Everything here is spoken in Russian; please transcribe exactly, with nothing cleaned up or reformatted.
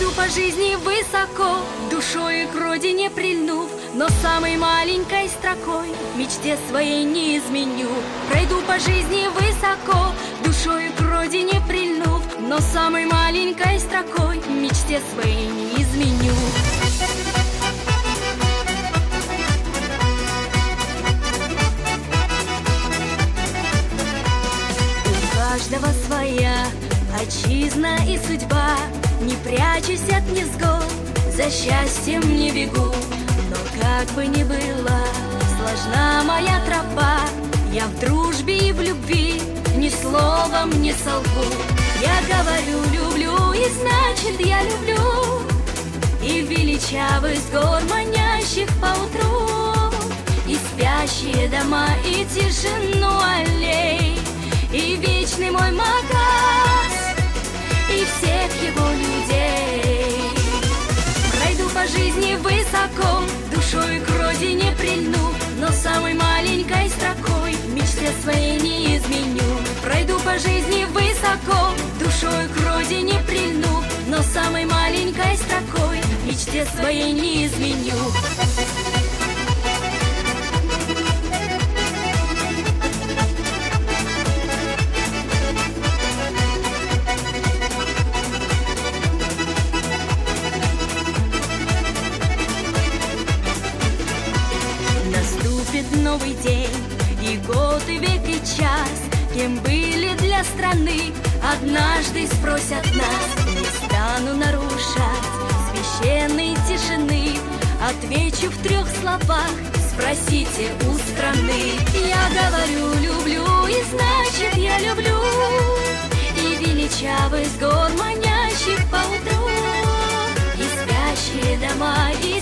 Пройду по жизни высоко, душой к родине прильнув, но самой маленькой строкой мечте своей не изменю. Пройду по жизни высоко, душой к родине прильнув, но самой маленькой строкой мечте своей не изменю. У каждого своя отчизна и судьба, не прячусь от невзгод, за счастьем не бегу. Но как бы ни было сложна моя тропа, я в дружбе и в любви ни словом не солгу. Я говорю, люблю, и значит я люблю, и величавость гор, манящих поутру, и спящие дома, и тишину аллей, и вечный мой магаз, и всех его людей. Пройду по жизни высоко, душой к родине прильну, но самой маленькой строкой мечте своей не изменю. Пройду по жизни высоко, душой к родине прильну, но самой маленькой строкой мечте своей не изменю. Новый день, и год, и век, и час, кем были для страны, однажды спросят нас. Не стану нарушать священной тишины, отвечу в трех словах, спросите у страны. Я говорю, люблю, и значит я люблю, и величавость гор, манящих поутру, и спящие дома, и